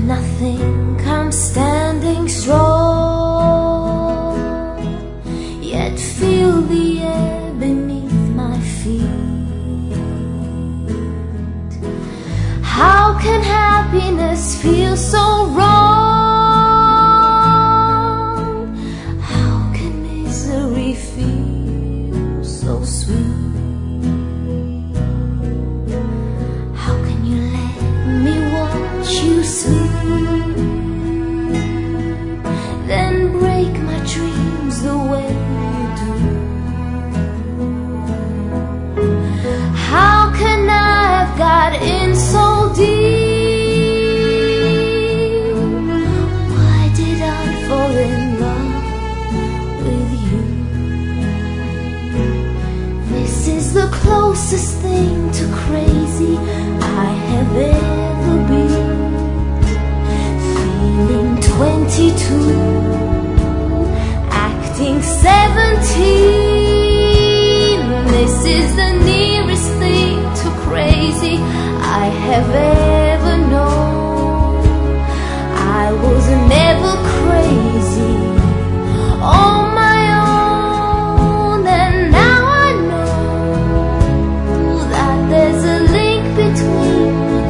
think I'm standing strong, yet feel the air beneath my feet. How can happiness feel so wrong? How can misery feel so sweet? How can you let me watch you sleep, then break my dreams the way you do? How can I have got in so deep? Why did I fall in love with you? This is the closest thing to crazy I have ever been. Feeling 22, acting 17. This is the nearest thing to crazy I have ever known. I was never crazy on my own, and now I know that there's a link between the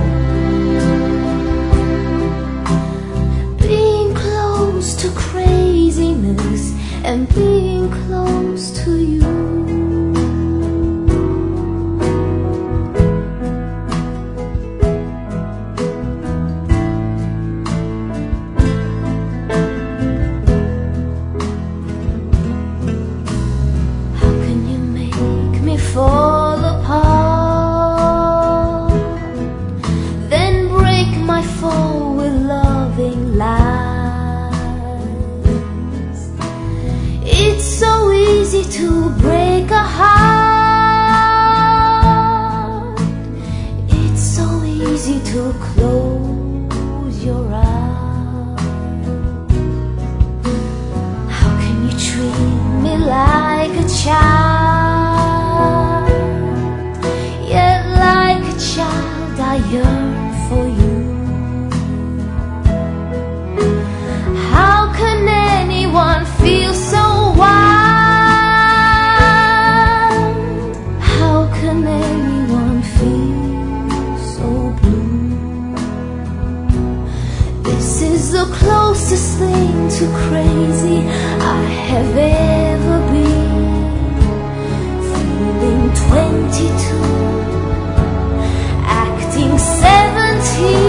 two. Being close to craziness and being close to you. Fall apart, then break my fall with loving lies. It's so easy to break a heart. It's so easy to close your eyes. How can you treat me like a child? I yearn for you. How can anyone feel so wild? How can anyone feel so blue? This is the closest thing to crazy I have ever been. Feeling 22, 17.